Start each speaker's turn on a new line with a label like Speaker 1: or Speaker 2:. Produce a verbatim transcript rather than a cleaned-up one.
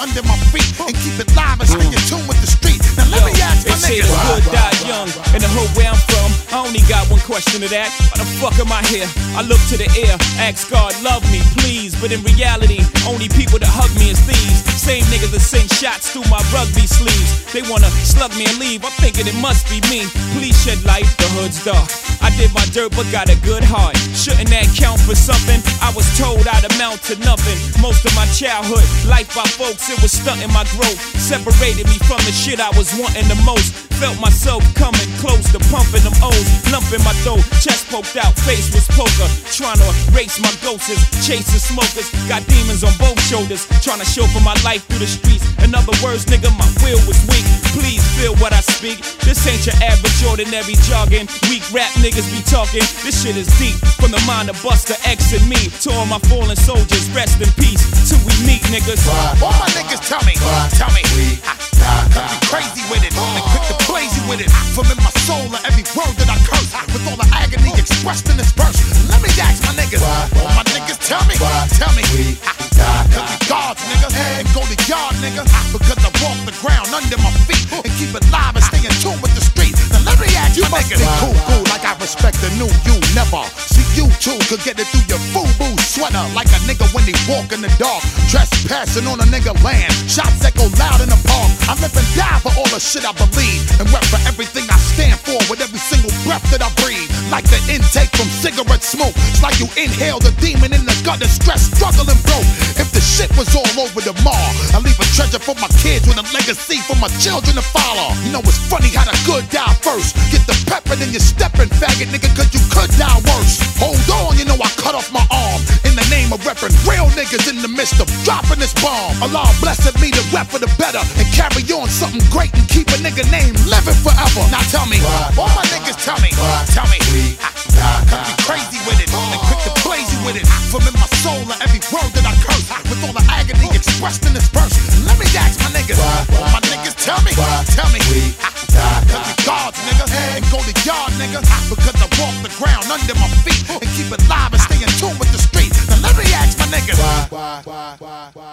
Speaker 1: under my feet and keep it live and stay in tune with the street. Now let me ask my
Speaker 2: niggas. They say
Speaker 1: niggas.
Speaker 2: the good die young, and the hood where I'm from, I only got one question to that. Why the fuck am I here? I look to the air, ask God, love me, please. But in reality, only people that hug me is thieves. Same niggas that send shots through my rugby sleeves. They wanna slug me and leave, I'm thinking it must be me. Please shed light, the hood's dark. I did my dirt but got a good heart. Shouldn't that count for something? I was told I'd amount to nothing. Most of my childhood, life by folks, it was stunting my growth. Separated me from the shit I was wanting the most. Felt myself coming close to pumping them O's. Lumping my throat, chest poked out, face was poker. Trying to erase my ghosts, chasing smokers. Got demons on both shoulders, trying to show for my life through the streets. In other words, nigga, my will was weak. Please feel what I speak. This ain't your average ordinary jogging. Weak rap niggas be talking. This shit is deep. From the mind of Buster X and me to all my fallen soldiers, rest in peace. Till we meet, niggas.
Speaker 1: All my niggas tell me, tell me, cause we crazy with it and quick to blaze you with it. From in my soul of every word that I curse, with all the agony expressed in this verse. Let me ask my niggas. All my niggas tell me, tell me, cause we gods, nigga, and go to yard, nigga, because I walk the ground under my feet and keep it live and stay in tune with the street. Now let me ask you my niggas. Cool, cool, like I respect the new you. Never see you two could get it through your FUBU sweater like a nigga when he walk in the dark, trespassing on a nigga land. Shots echo loud in the park. I live and die for all the shit I believe and rep for everything I stand for with every single breath that I breathe. Like the intake from cigarette smoke. It's like you inhale the demon in the gut and stress, struggle and broke. If the shit was all over the mall, I leave a treasure for my kids with a legacy for my children to follow. You know it's funny how the good die first. Get the pepper then you steppin', faggot nigga, cause you could die worse. Hold on, you know I cut off my arm in the name of reppin' real niggas in the midst of dropping this bomb. Allah blessed me to rep for the better and carry on something great and keep a nigga name living forever. Now tell me, all my niggas tell me, tell me, cause we crazy with it and quick to blaze you with it. From in my soul of every word that I curse, with all the agony expressed in this verse. Let me ask my niggas, all my niggas tell me, tell me, cause we gods, nigga, and go to yard, nigga, because I walk the ground under my feet and keep it live and stay in tune with the street. Now let me ask my niggas.